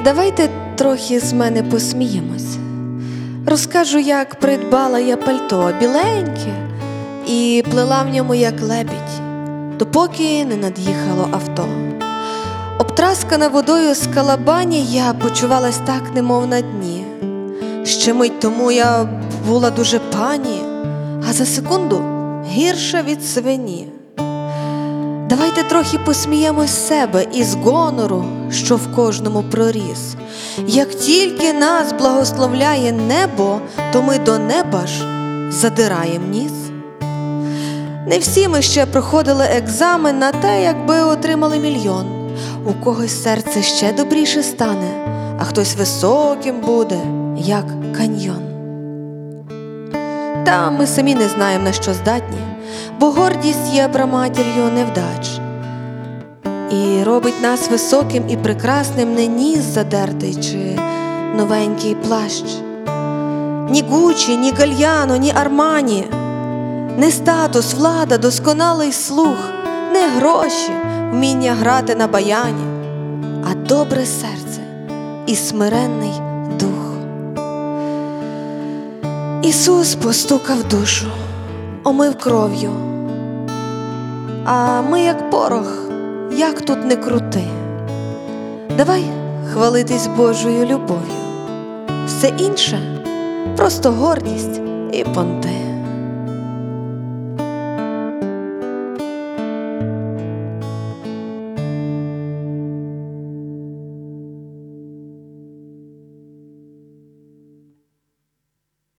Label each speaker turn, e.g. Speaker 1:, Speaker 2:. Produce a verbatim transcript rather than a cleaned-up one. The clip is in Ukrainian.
Speaker 1: Давайте трохи з мене посміємось. Розкажу, як придбала я пальто біленьке і плила в ньому, як лебідь, допоки не над'їхало авто. Обтраскана водою з калабані, я почувалась так, немов на дні. Ще мить тому я була дуже пані, а за секунду гірша від свині. Давайте трохи посміємось з себе і з гонору, що в кожному проріс. Як тільки нас благословляє небо, то ми до неба ж задираєм ніс. Не всі ми ще проходили екзамен на те, якби отримали мільйон. У когось серце ще добріше стане, а хтось високим буде, як каньйон. Та ми самі не знаємо, на що здатні, бо гордість є праматір'ю невдач. І робить нас високим і прекрасним не ніс задертий чи новенький плащ. Ні Гуччі, ні Гальяно, ні Армані, не статус, влада, досконалий слух, не гроші, вміння грати на баяні, а добре серце і смиренний дух. Ісус постукав душу, омив кров'ю, а ми як порох, як тут не крути. Давай хвалитись Божою любов'ю, все інше просто гордість і понти.